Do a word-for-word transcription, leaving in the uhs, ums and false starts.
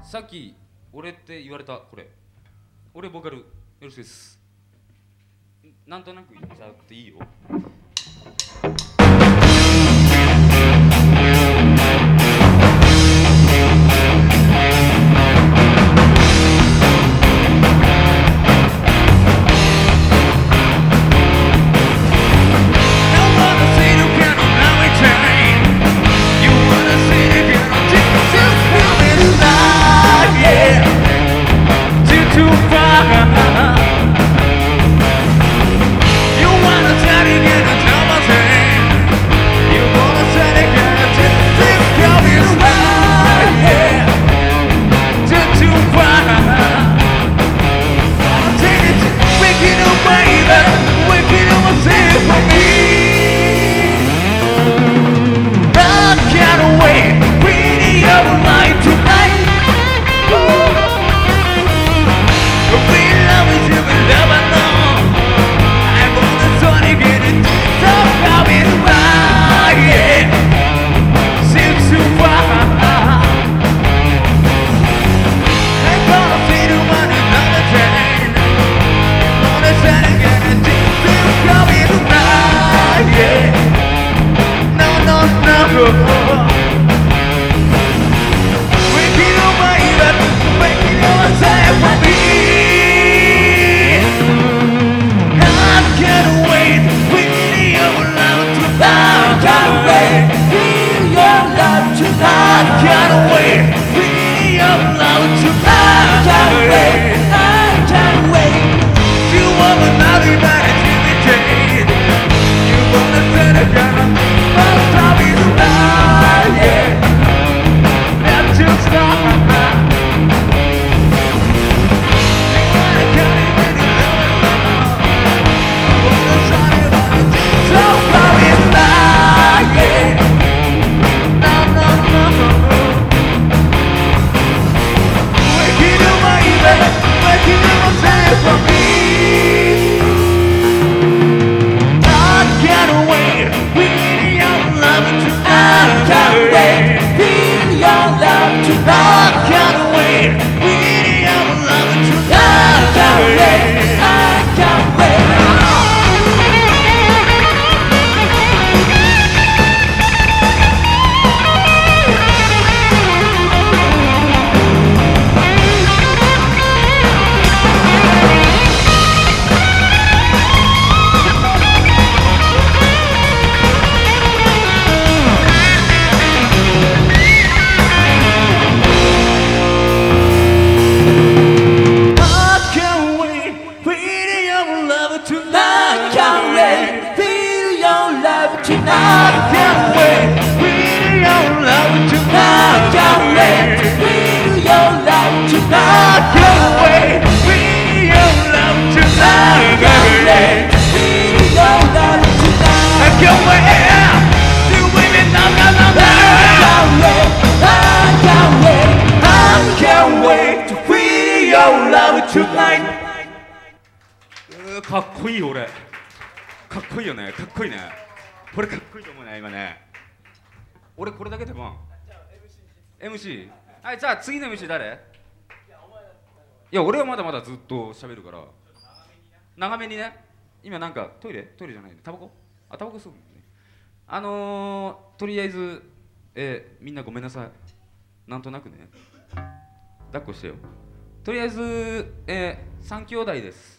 さっき俺って言われたこれ俺ボーカルよろしくです。なんとなく言っちゃっていいよ。かっこいい俺かっこいいよねかっこいいねこれかっこいいと思うね今ね俺これだけでも エムシー はいじゃあ次の エムシー 誰いや俺はまだまだずっと喋るから長めにね今なんかトイレトイレじゃないタバコあタバコ吸う、ね、あのー、とりあえず、えー、みんなごめんなさいなんとなくね抱っこしてよとりあえず、えー、さん兄弟です